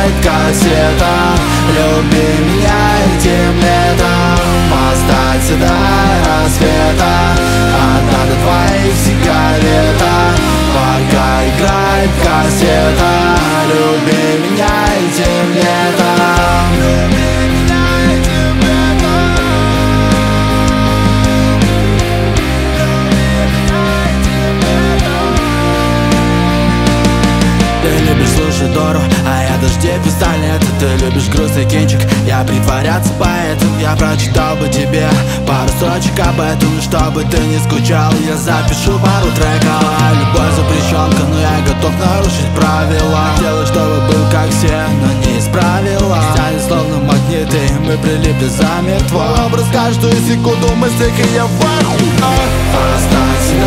играет кассета. Люби меня этим летом, остаться до рассвета. Одна до твоих сигаретах, пока играет кассета. Люби меня этим летом. Ты любишь слушать Дору, а я дожди пистолет. Ты любишь грустный кинчик, я притворяться поэтом. Я прочитал бы тебе пару строчек об этом. Чтобы ты не скучал, я запишу пару треков. Любовь запрещенка, но я готов нарушить правила. Делай, чтобы был как все, но не из правила. Тянет словно магниты, мы прилипли замертво. Образ каждую секунду мысли, и я в ахуе. Останься